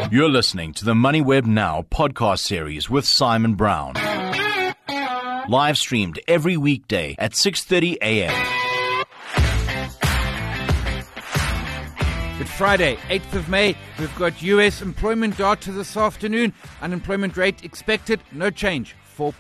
You're listening to the MoneyWeb Now podcast series with Simon Brown. Live streamed every weekday at 6:30 a.m. It's Friday, 8th of May. We've got US employment data this afternoon. Unemployment rate expected, no change.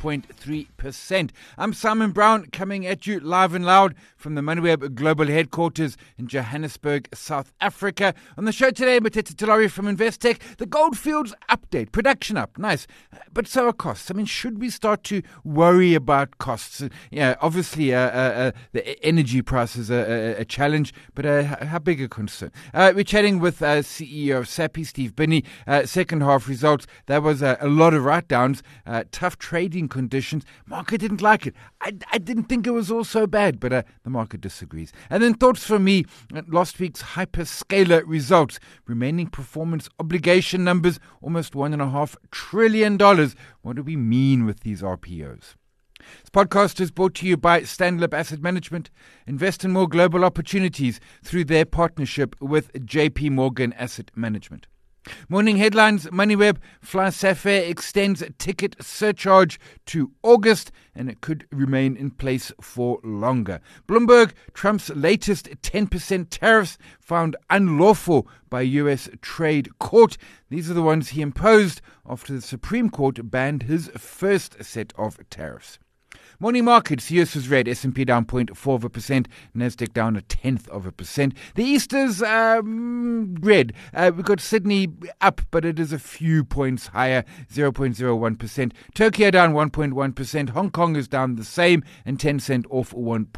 4.3%. I'm Simon Brown, coming at you live and loud from the MoneyWeb Global Headquarters in Johannesburg, South Africa. On the show today, Mothetho Tulare from Investec. The Goldfields update, production up, nice, but so are costs. I mean, should we start to worry about costs? Yeah, obviously, the energy price is a challenge, but how big a concern? We're chatting with CEO of SAPI, Steve Binney. Second half results, there was a lot of write-downs, tough trading conditions. Market didn't like it. I didn't think it was all so bad, but the market disagrees. And then thoughts from me, last week's hyperscaler results, remaining performance obligation numbers, almost $1.5 trillion. What do we mean with these RPOs? This podcast is brought to you by Stanlib Asset Management. Invest in more global opportunities through their partnership with JP Morgan Asset Management. Morning headlines, MoneyWeb, FlySafair extends ticket surcharge to August and it could remain in place for longer. Bloomberg, Trump's latest 10% tariffs found unlawful by US trade court. These are the ones he imposed after the Supreme Court banned his first set of tariffs. Morning markets, US was red, S&P down 0.4%, Nasdaq down 0.1%. The Easters, red. We've got Sydney up, but it is a few points higher, 0.01%. Tokyo down 1.1%. Hong Kong is down the same, and Tencent off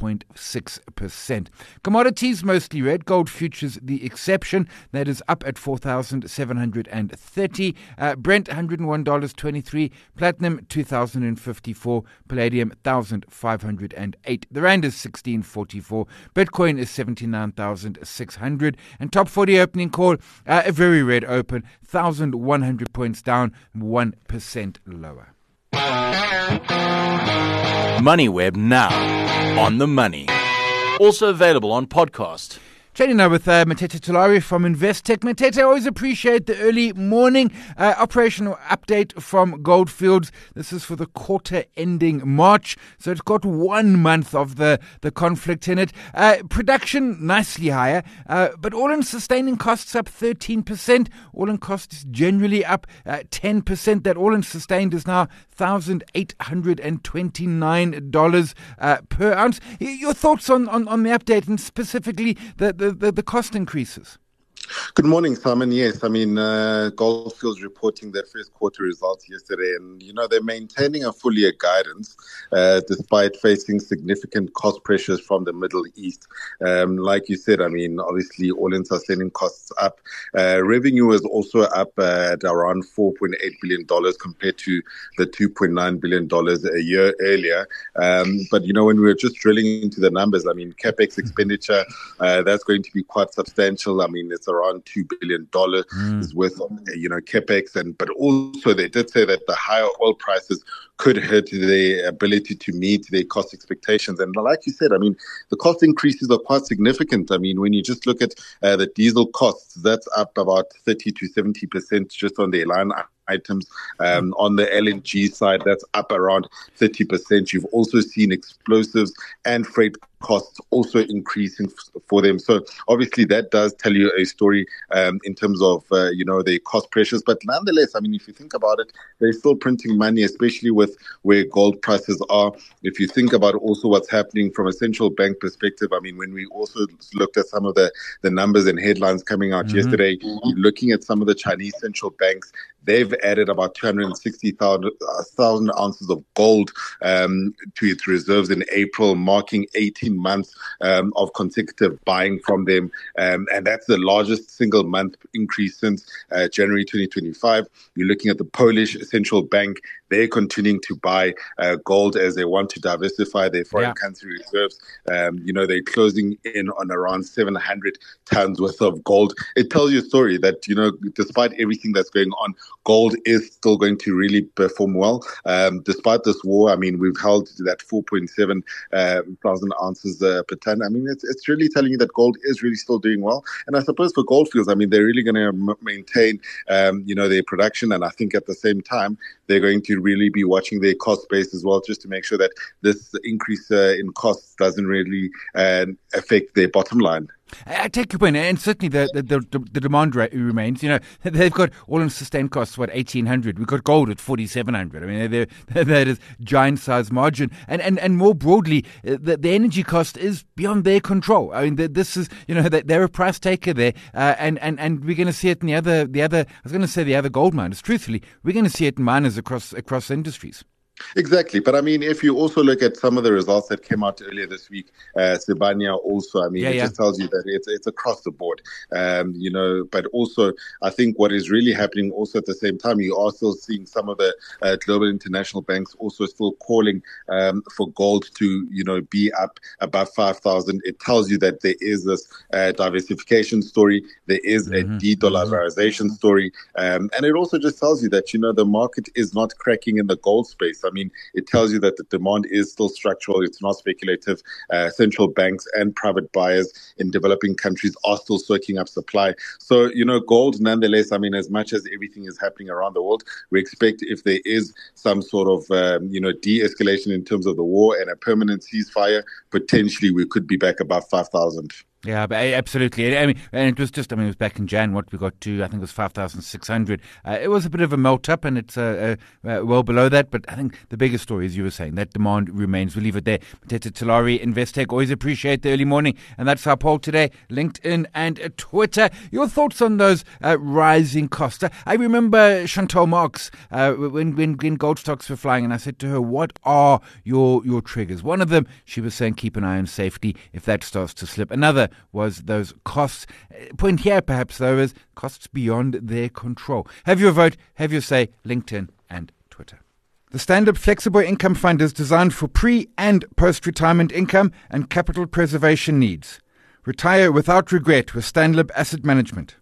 1.6%. Commodities, mostly red. Gold futures, the exception. That is up at 4,730. Brent, $101.23. Platinum, 2,054. Palladium, 1,508. The Rand is 16.44. Bitcoin is 79,600. And top 40 opening call, a very red open, 1,100 points down, 1% lower. MoneyWeb Now, on the money. Also available on podcast. Chatting now with Mothetho Tulare from Investec. Mothetho, I always appreciate the early morning operational update from Goldfields. This is for the quarter ending March, so it's got 1 month of the conflict in it. Production nicely higher, but all-in sustaining costs up 13%. All-in costs generally up 10%. That all-in sustained is now $1,829 per ounce. Your thoughts on the update and specifically the cost increases? Good morning, Simon. Yes, I mean, Goldfields reporting their first quarter results yesterday, and, they're maintaining a full year guidance despite facing significant cost pressures from the Middle East. Like you said, I mean, obviously, all-in sustaining costs up. Revenue is also up at around $4.8 billion compared to the $2.9 billion a year earlier. But, when we were just drilling into the numbers, I mean, CapEx expenditure, that's going to be quite substantial. I mean, it's around $2 billion is worth of, CapEx. But also they did say that the higher oil prices could hurt their ability to meet their cost expectations. And like you said, I mean, the cost increases are quite significant. I mean, when you just look at the diesel costs, that's up about 30 to 70% just on the line items. On the LNG side, that's up around 30%. You've also seen explosives and freight costs also increasing for them. So obviously that does tell you a story in terms of, the cost pressures. But nonetheless, I mean, if you think about it, they're still printing money, especially with where gold prices are. If you think about also what's happening from a central bank perspective, I mean, when we also looked at some of the numbers and headlines coming out yesterday, looking at some of the Chinese central banks, they've added about 260,000 ounces of gold to its reserves in April, marking 18 months of consecutive buying from them. And that's the largest single month increase since January 2025. You're looking at the Polish central bank. they're continuing to buy gold as they want to diversify their foreign country reserves. They're closing in on around 700 tons worth of gold. It tells you a story that, despite everything that's going on, gold is still going to really perform well. Despite this war, we've held that 4.7 thousand ounces per ton. It's really telling you that gold is really still doing well. And I suppose for Gold Fields, they're really going to maintain, their production. And I think at the same time, they're going to really be watching their cost base as well, just to make sure that this increase in costs doesn't really affect their bottom line. I take your point, and certainly the demand rate remains. They've got all-in sustained costs, 1,800. We've got gold at 4,700. That is giant size margin, and more broadly, the energy cost is beyond their control. This is they're a price taker there, and we're going to see it in the other. I was going to say the other gold miners. Truthfully, we're going to see it in miners across industries. Exactly. But if you also look at some of the results that came out earlier this week, Sibanye also, it just tells you that it's across the board, but also I think what is really happening also at the same time, you are still seeing some of the global international banks also still calling for gold to, be up above 5,000. It tells you that there is this diversification story. There is a de-dollarization story. And it also just tells you that, the market is not cracking in the gold space. It tells you that the demand is still structural. It's not speculative. Central banks and private buyers in developing countries are still soaking up supply. So, gold, nonetheless, as much as everything is happening around the world, we expect if there is some sort of, de-escalation in terms of the war and a permanent ceasefire, potentially we could be back above 5,000. Yeah, but absolutely. And it was just, it was back in Jan, what we got to, I think it was 5,600. It was a bit of a melt up, and it's well below that. But I think the biggest story, as you were saying, that demand remains. We'll leave it there. Mteto Tulare, Investec, always appreciate the early morning. And that's our poll today, LinkedIn and Twitter. Your thoughts on those rising costs? I remember Chantal Marx, when gold stocks were flying, and I said to her, what are your triggers? One of them, she was saying, keep an eye on safety if that starts to slip. Another was those costs. Point here, perhaps, though, is costs beyond their control. Have your vote, have your say, LinkedIn and Twitter. The Stand-Up Flexible Income Fund is designed for pre- and post-retirement income and capital preservation needs. Retire without regret with Stand-Up Asset Management.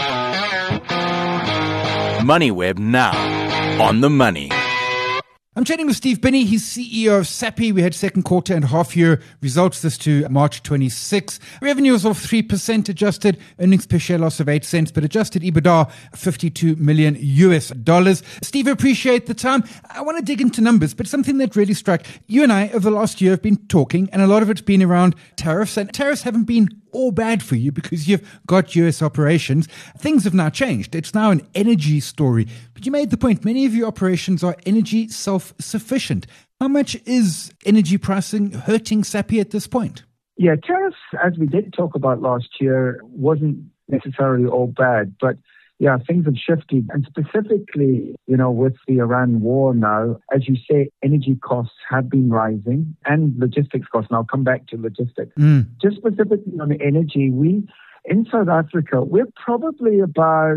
MoneyWeb now on the money. I'm chatting with Steve Binney. He's CEO of Sappi. We had second quarter and half year results this to March 26. Revenue was off 3%, adjusted earnings per share loss of 8 cents, but adjusted EBITDA $52 million. Steve, appreciate the time. I want to dig into numbers, but something that really struck you and I over the last year have been talking, and a lot of it's been around tariffs, and tariffs haven't been all bad for you because you've got US operations. Things have now changed. It's now an energy story. But you made the point, many of your operations are energy self-sufficient. How much is energy pricing hurting Sappi at this point? Yeah, tariffs, as we did talk about last year, wasn't necessarily all bad. But yeah, things have shifted. And specifically, with the Iran war now, as you say, energy costs have been rising and logistics costs. And I'll come back to logistics. Just specifically on energy, in South Africa, we're probably about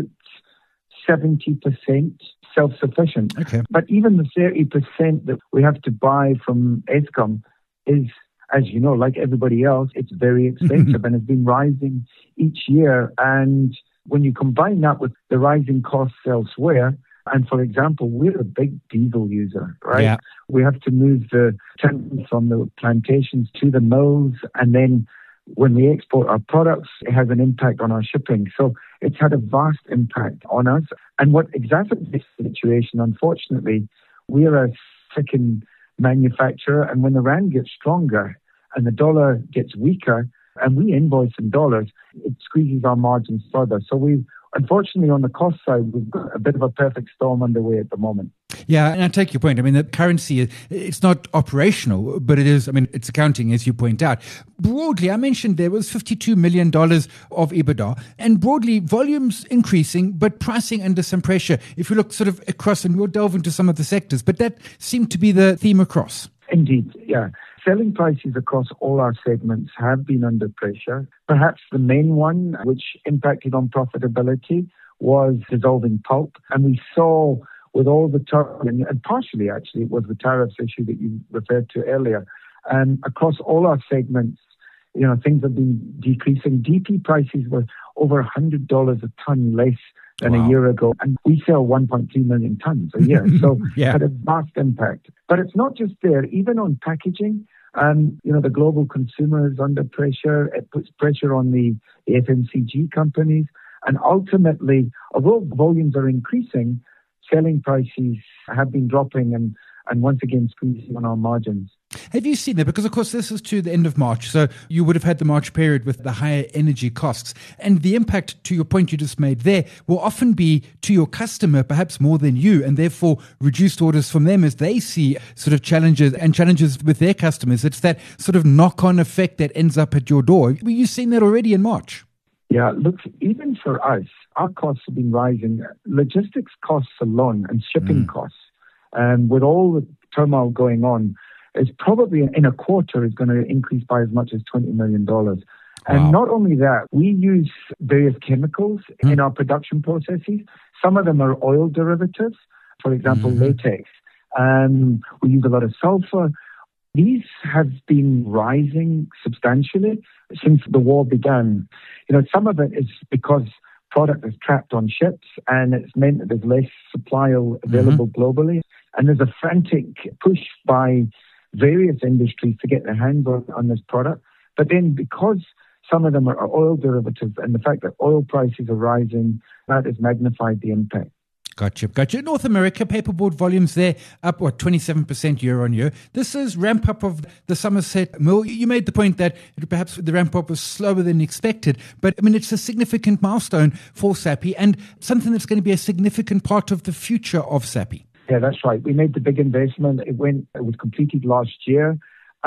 70% self-sufficient. Okay. But even the 30% that we have to buy from Eskom is, as you know, like everybody else, it's very expensive and has been rising each year. And when you combine that with the rising costs elsewhere, and for example, we're a big diesel user, right? Yeah. We have to move the timber from the plantations to the mills, and then when we export our products, it has an impact on our shipping. So it's had a vast impact on us. And what exacerbates the situation, unfortunately, we're a second manufacturer, and when the rand gets stronger and the dollar gets weaker, and we invoice in dollars, it squeezes our margins further. So unfortunately, on the cost side, we've got a bit of a perfect storm underway at the moment. Yeah, and I take your point. The currency, it's not operational, but it is, it's accounting, as you point out. Broadly, I mentioned there was $52 million of EBITDA, and broadly, volumes increasing, but pricing under some pressure. If you look sort of across, and we'll delve into some of the sectors, but that seemed to be the theme across. Indeed, yeah. Selling prices across all our segments have been under pressure. Perhaps the main one, which impacted on profitability, was dissolving pulp. And we saw with all the turmoil, and partially actually it was the tariffs issue that you referred to earlier. Across all our segments, things have been decreasing. DP prices were over $100 a ton less than a year ago, and we sell 1.3 million tons a year, so it had a vast impact. But it's not just there, even on packaging. The global consumer is under pressure. It puts pressure on the FMCG companies. And ultimately, although volumes are increasing, selling prices have been dropping and once again squeezing on our margins. Have you seen that? Because, of course, this is to the end of March. So you would have had the March period with the higher energy costs. And the impact, to your point you just made there, will often be to your customer, perhaps more than you, and therefore reduced orders from them as they see sort of challenges with their customers. It's that sort of knock-on effect that ends up at your door. Were you seeing that already in March? Yeah, look, even for us, our costs have been rising. Logistics costs alone and shipping costs, with all the turmoil going on, is probably in a quarter is going to increase by as much as $20 million. And not only that, we use various chemicals in our production processes. Some of them are oil derivatives, for example, latex. We use a lot of sulfur. These have been rising substantially since the war began. Some of it is because product is trapped on ships and it's meant that there's less supply available globally. And there's a frantic push by various industries to get their hands on this product. But then because some of them are oil derivatives and the fact that oil prices are rising, that has magnified the impact. Gotcha. North America, paperboard volumes there up, 27% year on year. This is ramp up of the Somerset mill. You made the point that perhaps the ramp up was slower than expected, but it's a significant milestone for Sappi and something that's going to be a significant part of the future of Sappi. Yeah, that's right. We made the big investment. It was completed last year.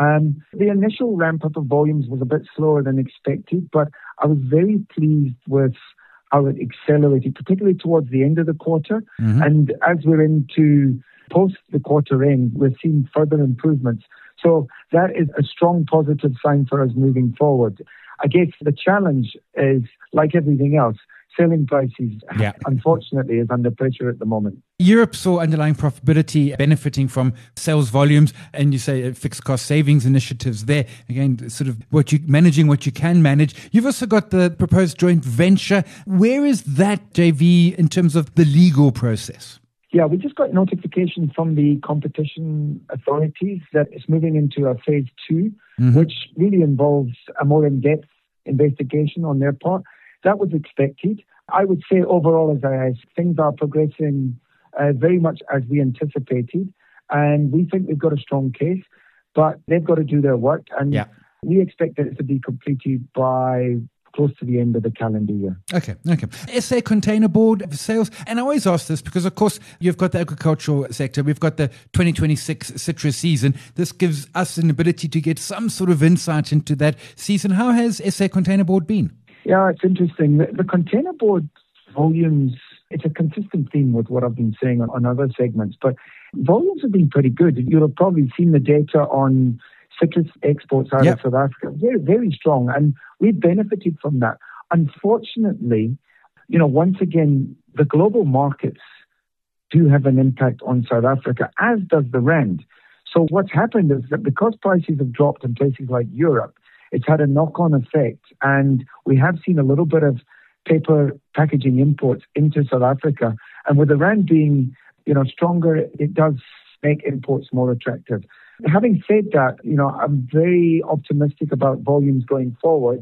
The initial ramp up of volumes was a bit slower than expected, but I was very pleased with how it accelerated, particularly towards the end of the quarter. And as we're into post the quarter end, we're seeing further improvements. So that is a strong positive sign for us moving forward. I guess the challenge is, like everything else, selling prices, unfortunately, is under pressure at the moment. Europe saw underlying profitability benefiting from sales volumes, and you say fixed cost savings initiatives there. Again, sort of managing what you can manage. You've also got the proposed joint venture. Where is that JV in terms of the legal process? Yeah, we just got notification from the competition authorities that it's moving into a phase 2, which really involves a more in-depth investigation on their part. That was expected. I would say overall, as things are progressing very much as we anticipated, and we think we've got a strong case, but they've got to do their work, and we expect it to be completed by close to the end of the calendar year. Okay. SA Containerboard sales, and I always ask this because, of course, you've got the agricultural sector, we've got the 2026 citrus season. This gives us an ability to get some sort of insight into that season. How has SA Containerboard been? Yeah, it's interesting. The containerboard volumes, it's a consistent theme with what I've been saying on other segments, but volumes have been pretty good. You'll have probably seen the data on citrus exports out of South Africa. Very, very strong, and we've benefited from that. Unfortunately, once again, the global markets do have an impact on South Africa, as does the rand. So what's happened is that because prices have dropped in places like Europe, it's had a knock-on effect, and we have seen a little bit of paper packaging imports into South Africa. And with the rand being, stronger, it does make imports more attractive. Having said that, I'm very optimistic about volumes going forward,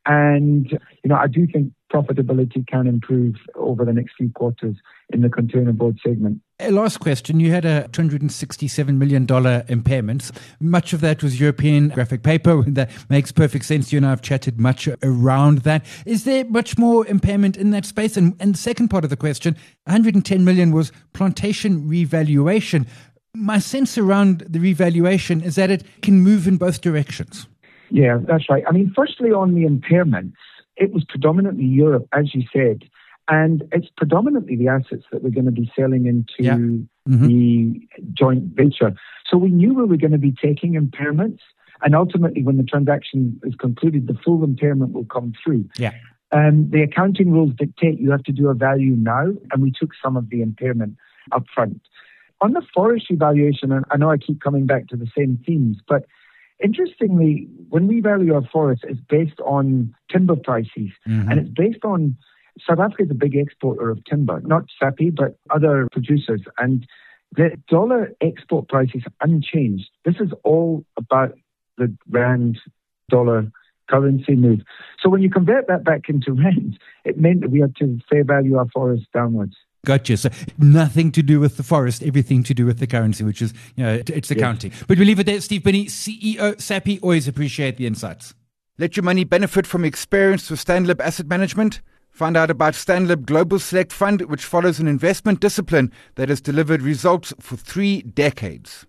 and I do think profitability can improve over the next few quarters in the containerboard segment. Last question. You had a $267 million impairment. Much of that was European graphic paper. That makes perfect sense. You and I have chatted much around that. Is there much more impairment in that space? And the second part of the question, $110 million was plantation revaluation. My sense around the revaluation is that it can move in both directions. Yeah, that's right. Firstly, on the impairments, it was predominantly Europe, as you said, and it's predominantly the assets that we're going to be selling into the joint venture. So we knew we were going to be taking impairments, and ultimately, when the transaction is concluded, the full impairment will come through. The accounting rules dictate you have to do a value now, and we took some of the impairment. up front. On the forestry valuation, and I know I keep coming back to the same themes, but interestingly, when we value our forests, it's based on timber prices. Mm-hmm. And it's based on, South Africa is a big exporter of timber, not SAPI, but other producers. And the dollar export price is unchanged. This is all about the rand dollar currency move. So when you convert that back into rand, it meant that we had to fair value our forests downwards. Gotcha. So nothing to do with the forest, everything to do with the currency, which is, it's accounting. Yes. But we'll leave it there. Steve Binney, CEO, SAPI, always appreciate the insights. Let your money benefit from experience with Stanlib Asset Management. Find out about Stanlib Global Select Fund, which follows an investment discipline that has delivered results for 3 decades.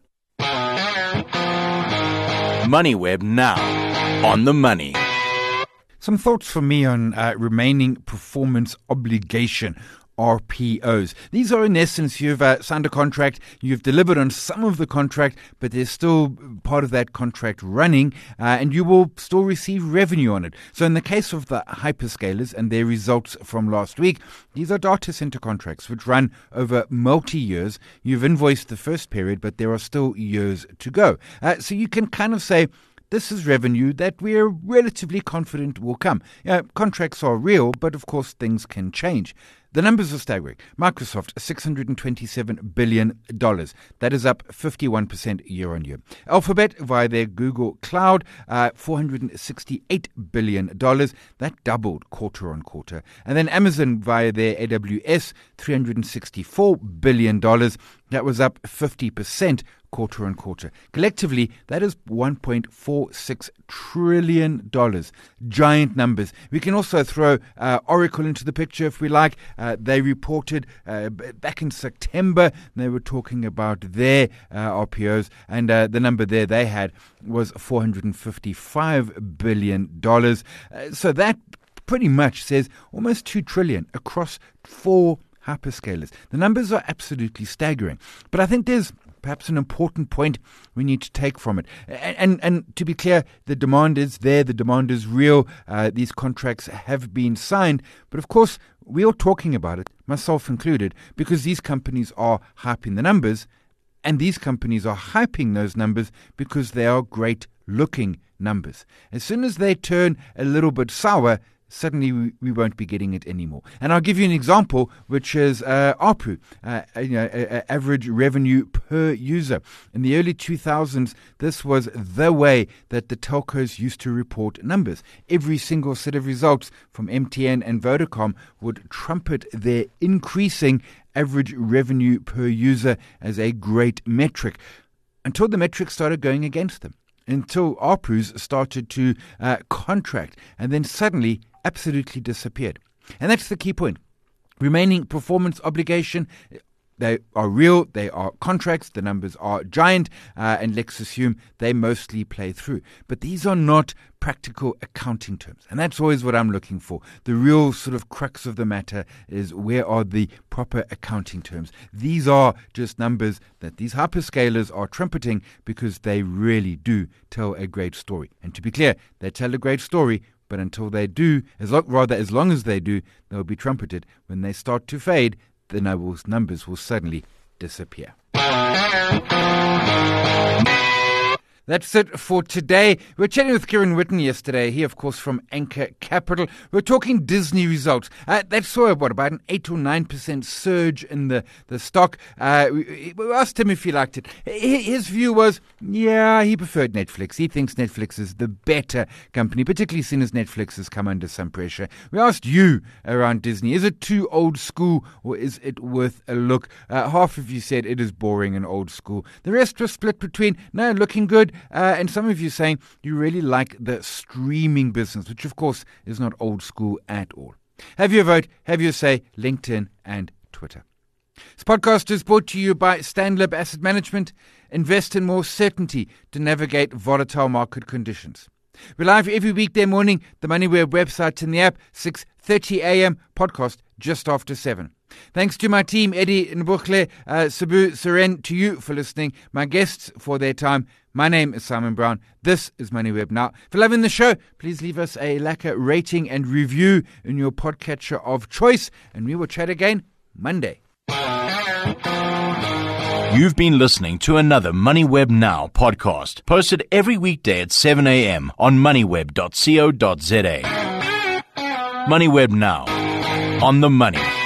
MoneyWeb now on the money. Some thoughts for me on remaining performance obligation, RPOs. These are, in essence, you've signed a contract, you've delivered on some of the contract, but there's still part of that contract running, and you will still receive revenue on it. So in the case of the hyperscalers and their results from last week, these are data center contracts which run over multi-years. You've invoiced the first period, but there are still years to go. So you can kind of say, this is revenue that we're relatively confident will come. Contracts are real, but of course things can change. The numbers are staggering. Microsoft, $627 billion. That is up 51% year on year. Alphabet, via their Google Cloud, $468 billion. That doubled quarter on quarter. And then Amazon, via their AWS, $364 billion. That was up 50% quarter on quarter. Collectively, that is $1.46 trillion. Giant numbers. We can also throw Oracle into the picture if we like. They reported back in September, they were talking about their RPOs, and the number there they had was $455 billion. So that pretty much says almost $2 trillion across 4 hyperscalers. The numbers are absolutely staggering. But I think there's perhaps an important point we need to take from it. And to be clear, the demand is there, the demand is real, these contracts have been signed, but of course we are talking about it, myself included, because these companies are hyping the numbers, and these companies are hyping those numbers because they are great looking numbers. As soon as they turn a little bit sour, suddenly we won't be getting it anymore. And I'll give you an example, which is ARPU, average revenue per user. In the early 2000s, this was the way that the telcos used to report numbers. Every single set of results from MTN and Vodacom would trumpet their increasing average revenue per user as a great metric, until the metrics started going against them, until ARPUs started to contract, and then suddenly absolutely disappeared. And that's the key point. Remaining performance obligation, they are real, they are contracts, the numbers are giant, and let's assume they mostly play through. But these are not practical accounting terms. And that's always what I'm looking for. The real sort of crux of the matter is, where are the proper accounting terms? These are just numbers that these hyperscalers are trumpeting because they really do tell a great story. And to be clear, they tell a great story, but until they do, as long as they do, they'll be trumpeted. When they start to fade, the numbers will suddenly disappear. That's it for today. We were chatting with Kieran Whitten yesterday. He, of course, from Anchor Capital. We're talking Disney results. That saw about an 8 or 9% surge in the stock. We asked him if he liked it. His view was, he preferred Netflix. He thinks Netflix is the better company, particularly seeing as Netflix has come under some pressure. We asked you around Disney, is it too old school or is it worth a look? Half of you said it is boring and old school. The rest was split between, no, looking good, and some of you saying you really like the streaming business, which of course is not old school at all. Have your vote, have your say, LinkedIn and Twitter. This podcast is brought to you by Stanlib Asset Management. Invest in more certainty to navigate volatile market conditions. We're live every weekday morning, the MoneyWeb website and the app, 6:30 a.m., podcast just after 7. Thanks to my team, Eddie Nbuchle, Sabu Seren, to you for listening, my guests for their time. My name is Simon Brown. This is MoneyWeb Now. If you're loving the show, please leave us a lacquer rating and review in your podcatcher of choice, and we will chat again Monday. You've been listening to another MoneyWeb Now podcast, posted every weekday at 7 a.m. on moneyweb.co.za. MoneyWeb Now, on the money.